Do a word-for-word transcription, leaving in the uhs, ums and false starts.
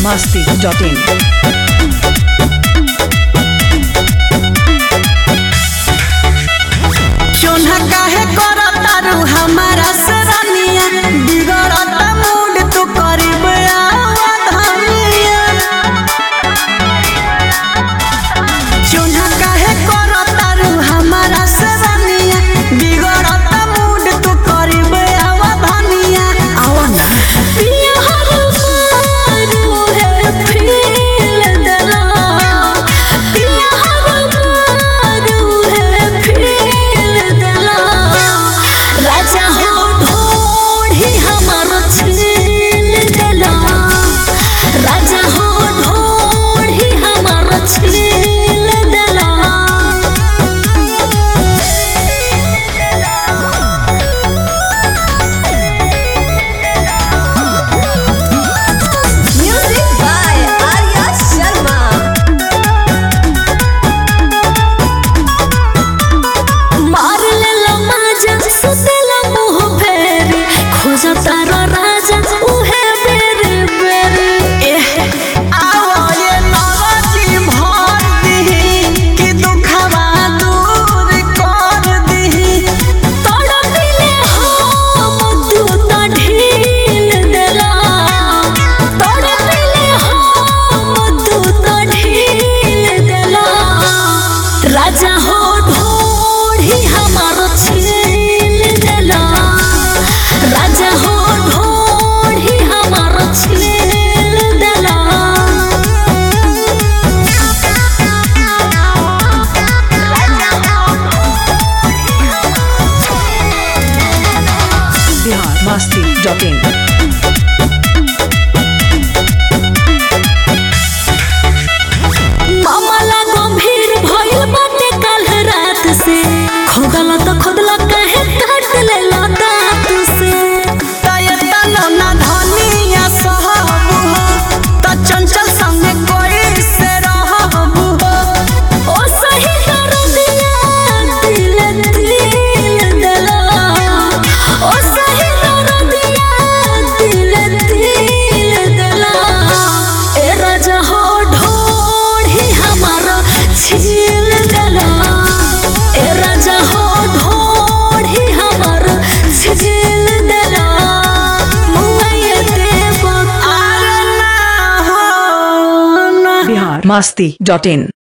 masti dot in. चोन्हा काहे करतारू हमारा सरानिया बिगड़ता मूड तू करीब आवधनिया। चोन्हा काहे करतारू हमारा सरानिया बिगड़ता मूड तू करीब आवधनिया। आओ ना पिया हमारू है फील दला पिया हमारू है फील दला राजा हो ढोढ़ी हमारो छील दला राजा हो ढोढ़ी हमारो छील दला। Music by Arya Sharma. मार लेला माजा सुतेला मुँह फेरी खोजा तारा राजा उहे बेरी बेरी। एह आओ ये नवाजी भर दिही कि दुखवा दूर कर दिही। तड़पिले हम तू त ढील देला तड़पिले हम तू त ढील देला राजा हो ढोढ़ी हमारो छील देला राजा हो ढोढ़ी हमारो छील देला। Bihar masti dot in. मामला गंभीर भइल बाटे कल रात से खोदला त खोदला काहे काट लेला दांत से। तयता लोना धनिया सहबू हो त चंचल संगे कोई से रहबू हो। ओ सही दर्दिया दिल दिल दला ओ सही दर्दिया दिल दिल दला। ए राजा हो ढोढ़ी हमारा छील दला ए राजा हो ढोढ़ी हमारा छील दला। मुंगये देव आर ना हो ना। Bihar masti dot in.